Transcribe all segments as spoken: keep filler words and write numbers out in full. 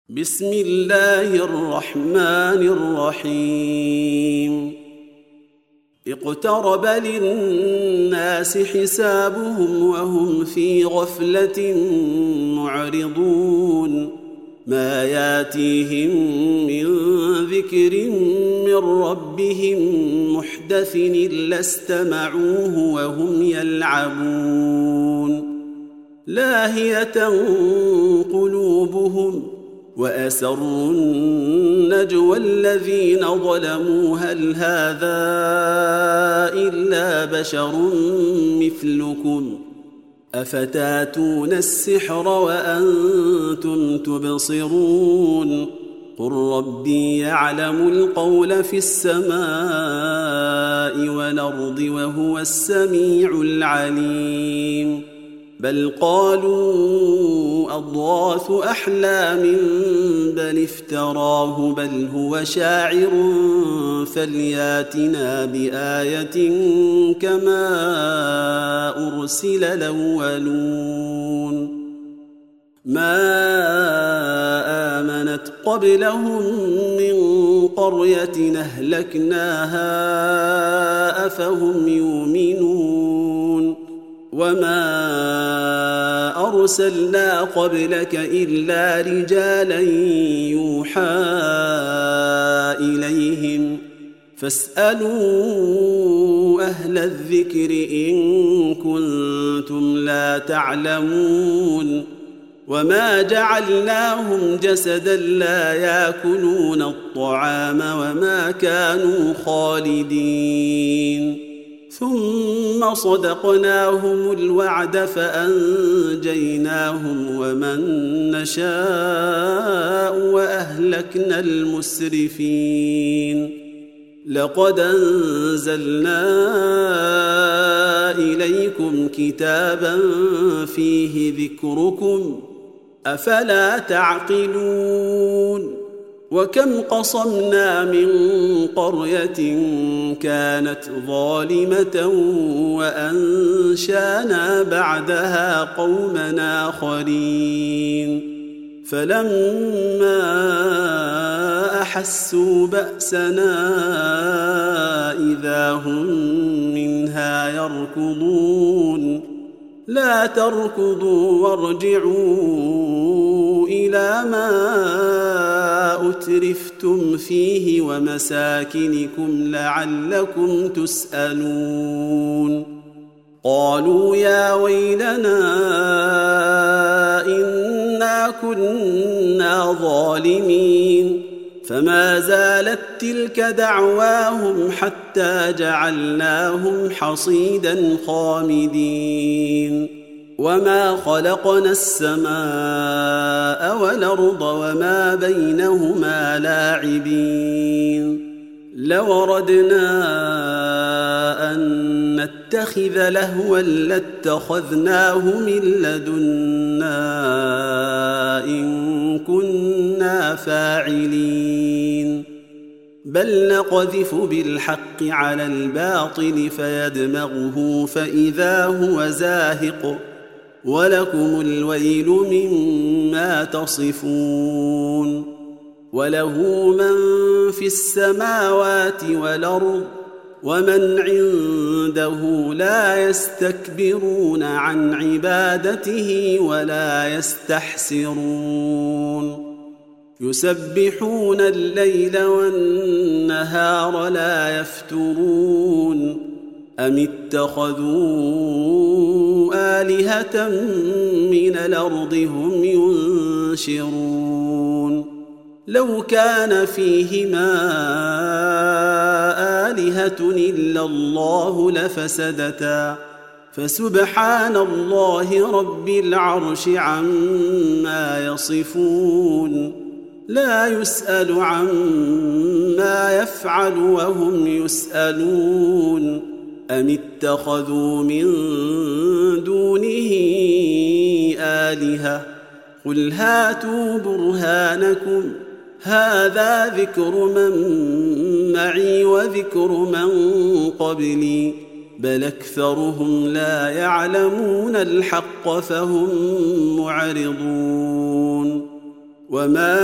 بسم الله الرحمن الرحيم اقترب للناس حسابهم وهم في غفلة معرضون ما ياتيهم من ذكر من ربهم محدث إلا استمعوه وهم يلعبون لاهية قلوبهم وأسروا النجوى الذين ظلموا هل هذا إلا بشر مثلكم أفتاتون السحر وأنتم تبصرون قل ربي يعلم القول في السماء والأرض وهو السميع العليم بل قالوا أضغاث أحلام بل افتراه بل هو شاعر فلياتنا بآية كما أرسل الأولون ما آمنت قبلهم من قرية أهلكناها أفهم يؤمنون وما أرسلنا قبلك إلا رجالا يوحى إليهم فاسألوا أهل الذكر إن كنتم لا تعلمون وما جعلناهم جسدا لا يأكلون الطعام وما كانوا خالدين ثم صدقناهم الوعد فأنجيناهم ومن نشاء وأهلكنا المسرفين لقد أنزلنا إليكم كتابا فيه ذكركم أفلا تعقلون وكم قصمنا من قرية كانت ظالمة وأنشانا بعدها قوما آخرين فلما أحسوا بأسنا إذا هم منها يركضون لا تركضوا وارجعوا إلى ما أترفتم فيه ومساكنكم لعلكم تسألون قالوا يا ويلنا إنا كنا ظالمين فما زالت تلك دعواهم حتى جعلناهم حصيدا خامدين وما خلقنا السماء والأرض وما بينهما لاعبين لو أردنا أن نتخذ لهوا لاتخذناه من لدنا إن كنا فاعلين بل نقذف بالحق على الباطل فيدمغه فإذا هو زاهق ولكم الويل مما تصفون وله من في السماوات والأرض ومن عنده لا يستكبرون عن عبادته ولا يستحسرون يسبحون الليل والنهار لا يفترون أم اتخذوا آلهة من الأرض هم ينشرون لو كان فيهما آلهة إلا الله لفسدتا فسبحان الله رب العرش عما يصفون لا يسأل عما يفعل وهم يسألون أم اتخذوا من دونه آلهة قل هاتوا برهانكم هذا ذكر من معي وذكر من قبلي بل أكثرهم لا يعلمون الحق فهم معرضون وما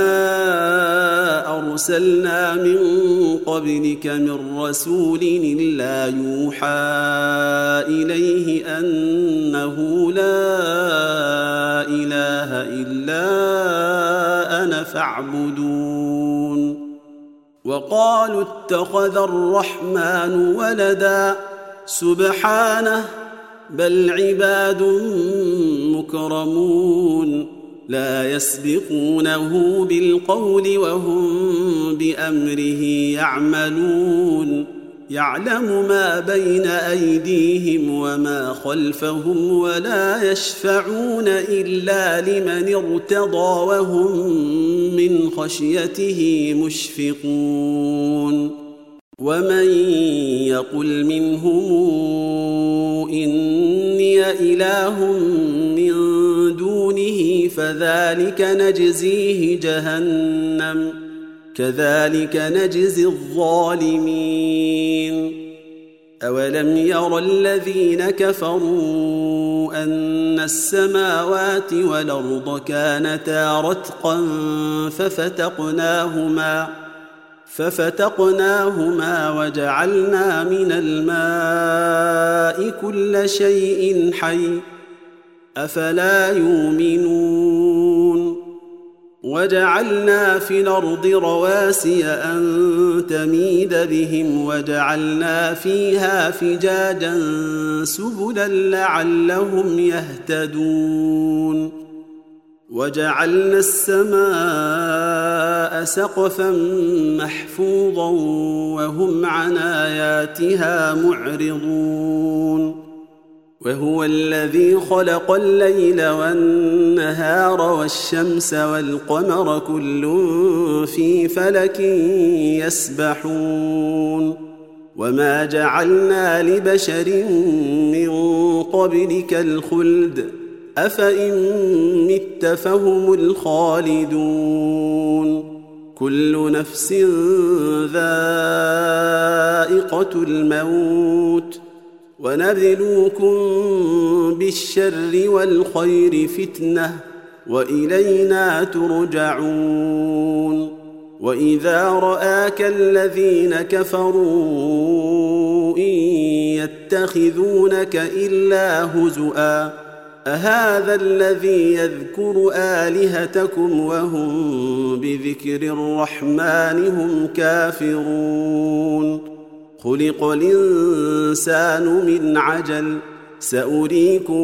أرسلنا من قبلك من رسول إلا يوحى إليه أنه لا إله إلا أنا فاعبدون وقالوا اتخذ الرحمن ولدا سبحانه بل عباد مكرمون لا يسبقونه بالقول وهم بأمره يعملون يعلم ما بين أيديهم وما خلفهم ولا يشفعون إلا لمن ارتضى وهم من خشيته مشفقون ومن يقل منهم إني إله من دونه فذلك نجزيه جهنم كذلك نجزي الظالمين أولم ير الذين كفروا أن السماوات والأرض كانتا رتقا ففتقناهما ففتقناهما وجعلنا من الماء كل شيء حي أفلا يؤمنون وجعلنا في الأرض رواسي أن تميد بهم وجعلنا فيها فجاجا سبلا لعلهم يهتدون وجعلنا السماء سقفا محفوظا وهم عن آياتها معرضون وهو الذي خلق الليل والنهار والشمس والقمر كل في فلك يسبحون وما جعلنا لبشر من قبلك الخلد أفإن مت فهم الخالدون كل نفس ذائقة الموت ونبلوكم بالشر والخير فتنة وإلينا ترجعون وإذا رآك الذين كفروا إن يتخذونك إلا هزؤا أهذا الذي يذكر آلهتكم وهم بذكر الرحمن هم كافرون خلق الإنسان من عجل سأريكم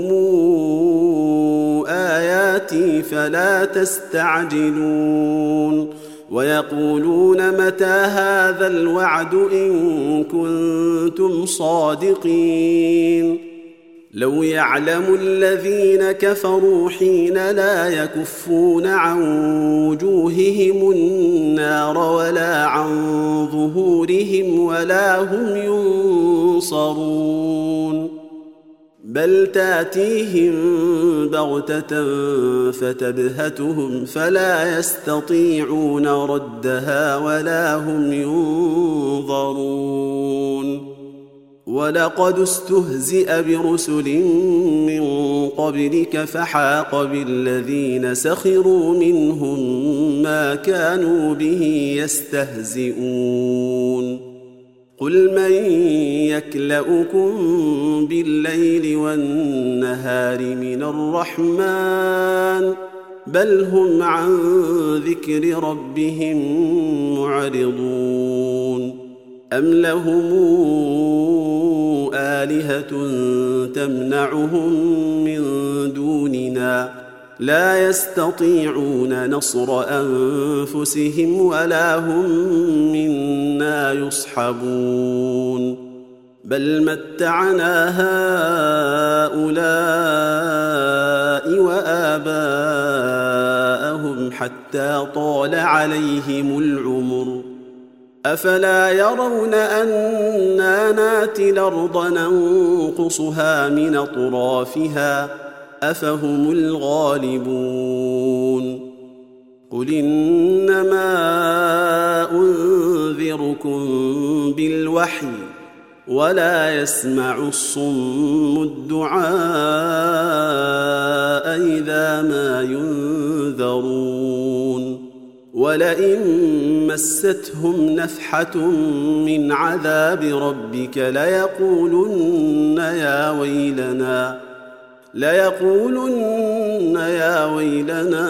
آياتي فلا تستعجلون ويقولون متى هذا الوعد إن كنتم صادقين لو يعلم الذين كفروا حين لا يكفون عن وجوههم النار ولا عن ظهورهم ولا هم ينصرون بل تاتيهم بغتة فتبهتهم فلا يستطيعون ردها ولا هم ينظرون ولقد استهزئ برسل من قبلك فحاق بالذين سخروا منهم ما كانوا به يستهزئون قل من يكلؤكم بالليل والنهار من الرحمن بل هم عن ذكر ربهم معرضون أم لهم آلهة تمنعهم من دوننا لا يستطيعون نصر أنفسهم ولا هم منا يصحبون بل متعنا هؤلاء وآباءهم حتى طال عليهم العمر أفلا يرون أنا ناتي الأرض ننقصها من أطرافها أفهم الغالبون قل إنما أنذركم بالوحي ولا يسمع الصم الدعاء إذا ما ينذرون ولئن مستهم نفحة من عذاب ربك ليقولن يا ويلنا ليقولن يا ويلنا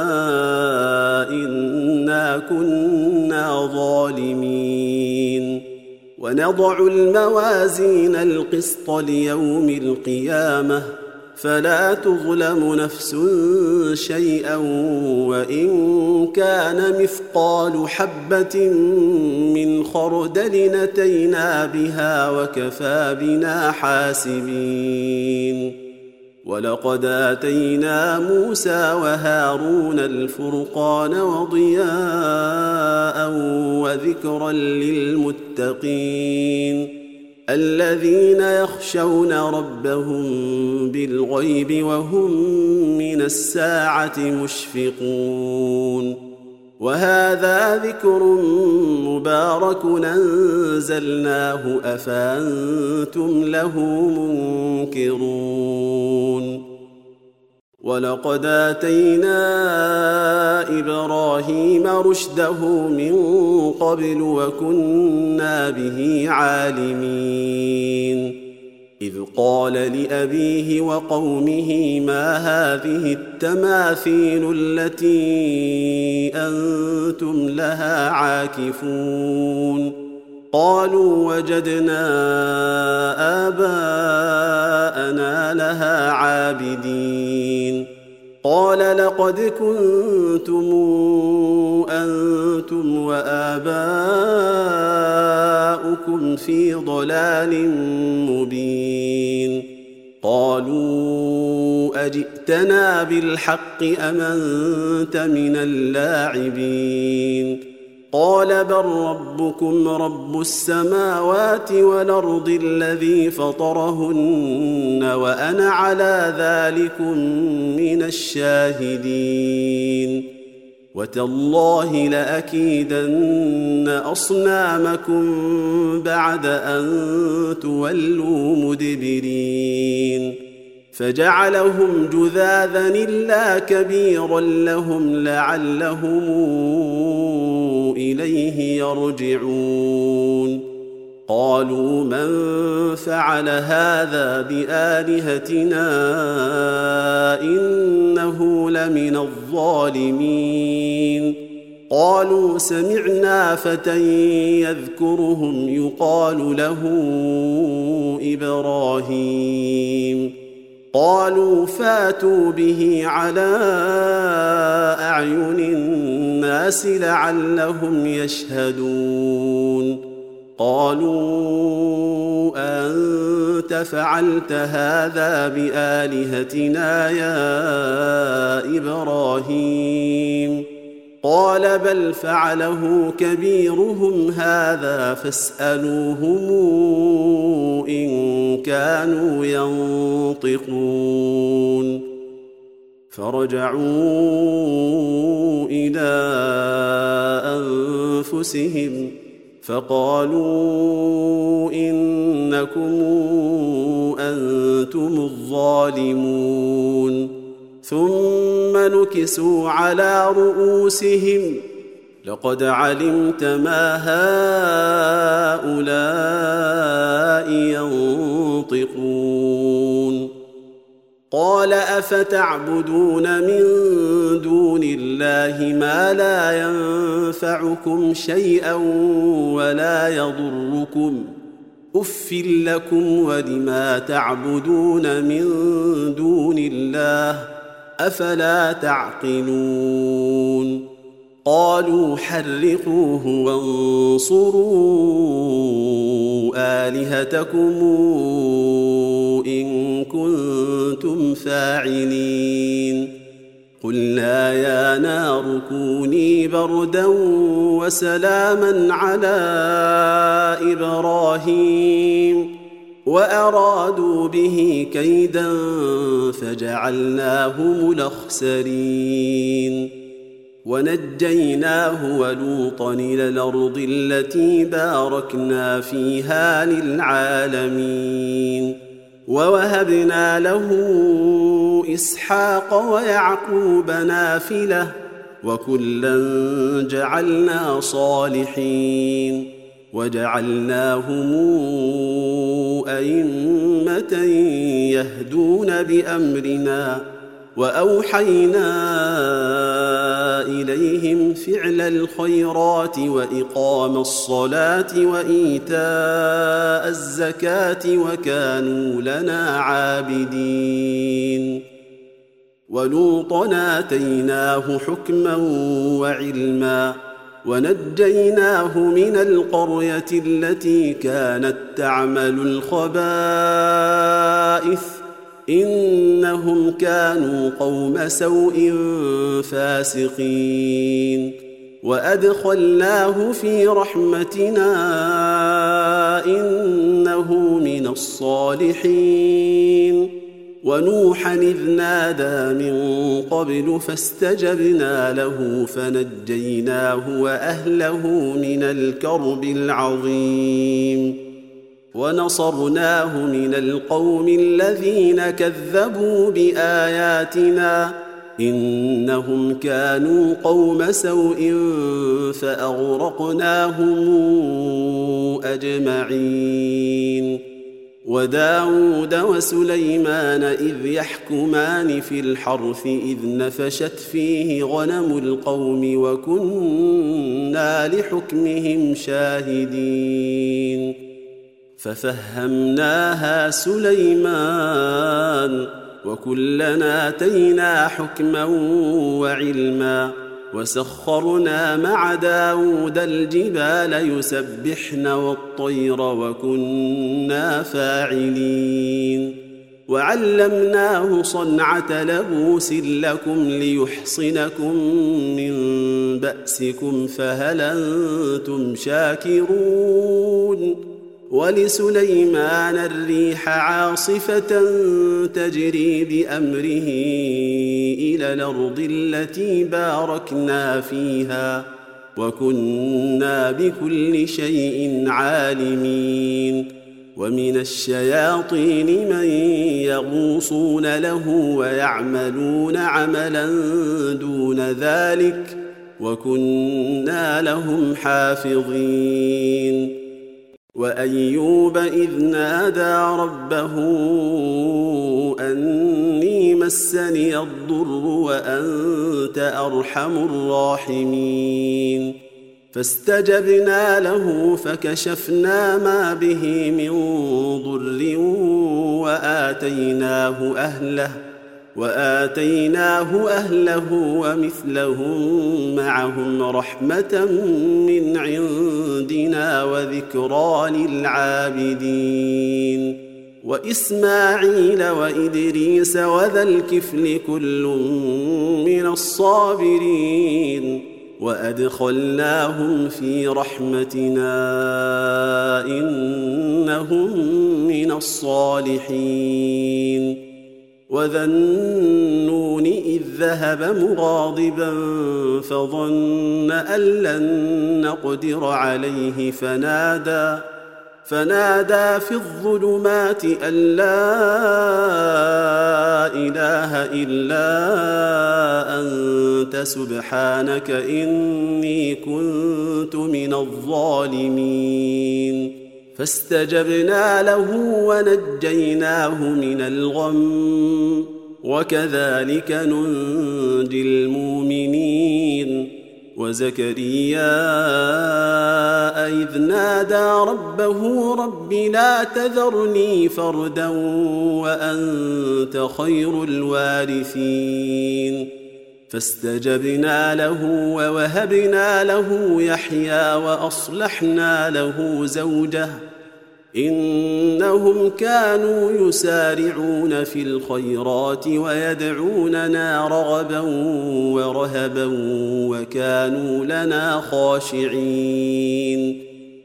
إنا كنا ظالمين ونضع الموازين القسط ليوم القيامة فلا تظلم نفس شيئا وإن كان مثقال حبة من خردل أتينا بها وكفى بنا حاسبين ولقد آتينا موسى وهارون الفرقان وضياء وذكرا للمتقين الذين يخشون ربهم بالغيب وهم من الساعة مشفقون وهذا ذكر مبارك أنزلناه أفأنتم له منكرون ولقد آتينا إبراهيم رشده من قبل وكنا به عالمين إذ قال لأبيه وقومه ما هذه التماثيل التي أنتم لها عاكفون قالوا وجدنا آباءنا لها عابدين قال لقد كنتم أنتم وآباؤكم في ضلال مبين قالوا أجئتنا بالحق أم أنت من اللاعبين قال بل ربكم رب السماوات والأرض الذي فطرهن وأنا على ذلكم من الشاهدين وتالله لأكيدن أصنامكم بعد أن تولوا مدبرين فجعلهم جذاذا إلا كبيرا لهم لعلهم إليه يرجعون قالوا من فعل هذا بآلهتنا إنه لمن الظالمين قالوا سمعنا فتى يذكرهم يقال له إبراهيم قالوا فاتوا به على أعين الناس لعلهم يشهدون قالوا أنت فعلت هذا بآلهتنا يا إبراهيم قال بل فعله كبيرهم هذا فاسألوهم إن كانوا ينطقون فرجعوا إلى أنفسهم فقالوا إنكم أنتم الظالمون ثم نكسوا على رؤوسهم لقد علمت ما هؤلاء ينطقون قال أفتعبدون من دون الله ما لا ينفعكم شيئا ولا يضركم أف لكم ولما تعبدون من دون الله أفلا تعقلون قالوا حرقوه وانصروا آلهتكم إن كنتم فاعلين قلنا يا نار كوني بردا وسلاما على إبراهيم وأرادوا به كيدا فجعلناهم الأخسرين ونجيناه ولوطا إلى الأرض التي باركنا فيها للعالمين ووهبنا له إسحاق ويعقوب نافلة وكلا جعلنا صالحين وجعلناهم أئمة يهدون بأمرنا وأوحينا إليهم فعل الخيرات وإقام الصلاة وإيتاء الزكاة وكانوا لنا عابدين ولوطا آتيناه حكما وعلما ونجيناه من القرية التي كانت تعمل الخبائث إنهم كانوا قوم سوء فاسقين وأدخلناه في رحمتنا إنه من الصالحين ونوحا إذ نادى من قبل فاستجبنا له فنجيناه وأهله من الكرب العظيم ونصرناه من القوم الذين كذبوا بآياتنا إنهم كانوا قوم سوء فأغرقناهم أجمعين وداود وسليمان إذ يحكمان في الحرث إذ نفشت فيه غنم القوم وكنا لحكمهم شاهدين ففهمناها سليمان وكلنا آتينا حكما وعلما وسخرنا مع داود الجبال يسبحن والطير وكنا فاعلين وعلمناه صنعة لبوس لكم ليحصنكم من بأسكم فهل أنتم شاكرون ولسليمان الريح عاصفة تجري بأمره إلى الأرض التي باركنا فيها وكنا بكل شيء عالمين ومن الشياطين من يغوصون له ويعملون عملا دون ذلك وكنا لهم حافظين وأيوب إذ نادى ربه أني مسني الضر وأنت أرحم الراحمين فاستجبنا له فكشفنا ما به من ضر وآتيناه أهله وآتيناه أهله ومثلهم معهم رحمة من عندنا وذكرى للعابدين وإسماعيل وإدريس وذا الكفل كل من الصابرين وأدخلناهم في رحمتنا إنهم من الصالحين وذا النون إذ ذهب مغاضبا فظن أن لن نقدر عليه فنادى فنادى في الظلمات أن لا إله إلا أنت سبحانك إني كنت من الظالمين فاستجبنا له ونجيناه من الغم وكذلك ننجي المؤمنين وزكريا إذ نادى ربه رب لا تذرني فردا وأنت خير الوارثين فاستجبنا له ووهبنا له يحيى وأصلحنا له زوجه إنهم كانوا يسارعون في الخيرات ويدعوننا رغبا ورهبا وكانوا لنا خاشعين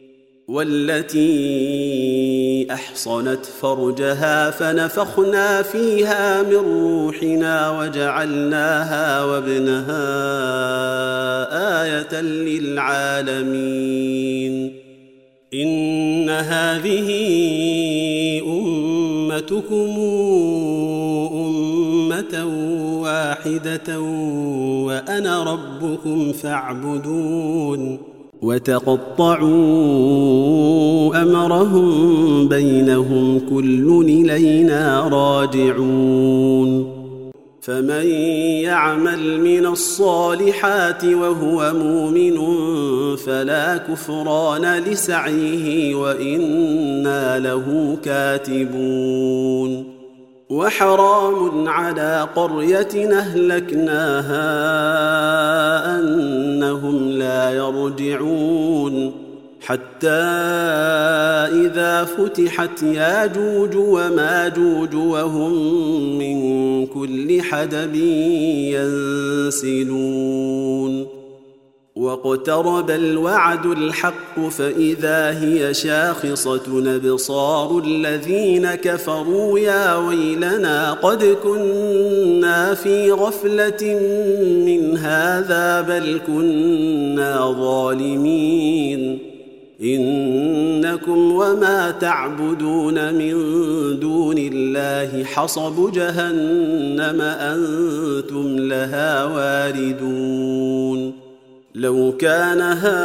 والتي أحصنت فرجها فنفخنا فيها من روحنا وجعلناها وابنها آية للعالمين إن هذه أمتكم أمة واحدة وأنا ربكم فاعبدون وتقطعوا أمرهم بينهم كل إلينا راجعون فمن يعمل من الصالحات وهو مؤمن فلا كفران لسعيه وإنا له كاتبون وحرام على قرية أهلكناها أنهم لا يرجعون حتى إذا فتحت ياجوج وماجوج وهم من كل حدب ينسلون واقترب الوعد الحق فإذا هي شاخصة أبصار الذين كفروا يا ويلنا قد كنا في غفلة من هذا بل كنا ظالمين إنكم وما تعبدون من دون الله حصب جهنم أنتم لها واردون لو كان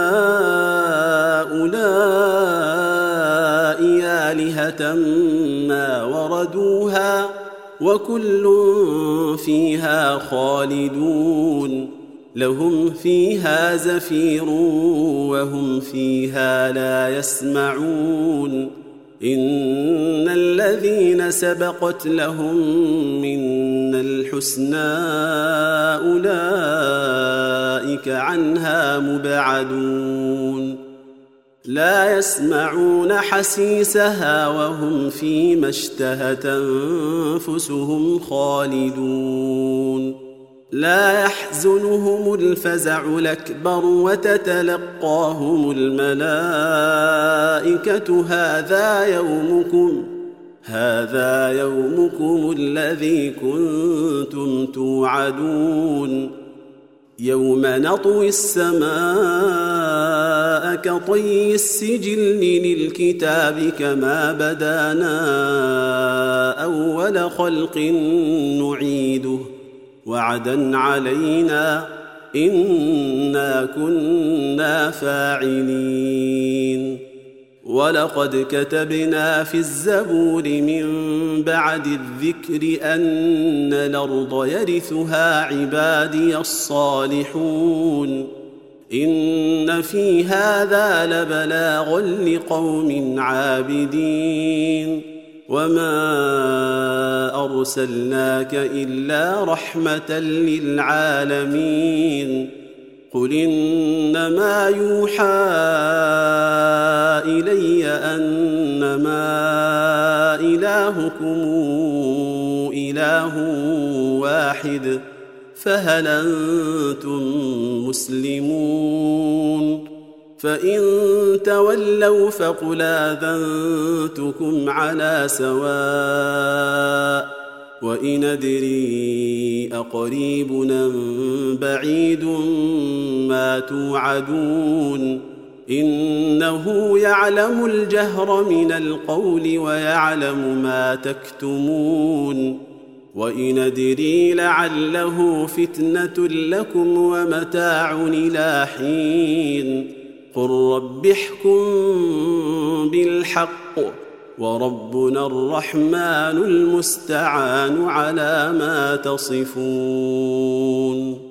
هؤلاء آلهة ما وردوها وكل فيها خالدون لهم فيها زفير وهم فيها لا يسمعون إن الذين سبقت لهم منا الحسنى أولئك عنها مبعدون لا يسمعون حسيسها وهم فيما اشتهت أنفسهم خالدون لا يحزنهم الفزع الأكبر وتتلقاهم الملائكة هذا يومكم هذا يومكم الذي كنتم توعدون يوم نطوي السماء كطي السجل للكتاب كما بدانا أول خلق نعيده وعدا علينا إنا كنا فاعلين ولقد كتبنا في الزبور من بعد الذكر أن الأرض يرثها عبادي الصالحون إن في هذا لبلاغا لقوم عابدين وما أرسلناك إلا رحمة للعالمين قل إنما يوحى إلي أنما إلهكم إله واحد فهل أنتم مسلمون فإن تولوا فقل آذنتكم على سواء وإن أدري أقريب أم بعيد ما توعدون إنه يعلم الجهر من القول ويعلم ما تكتمون وإن أدري لعله فتنة لكم ومتاع إلى حين قل رب احكم بالحق وربنا الرحمن المستعان على ما تصفون.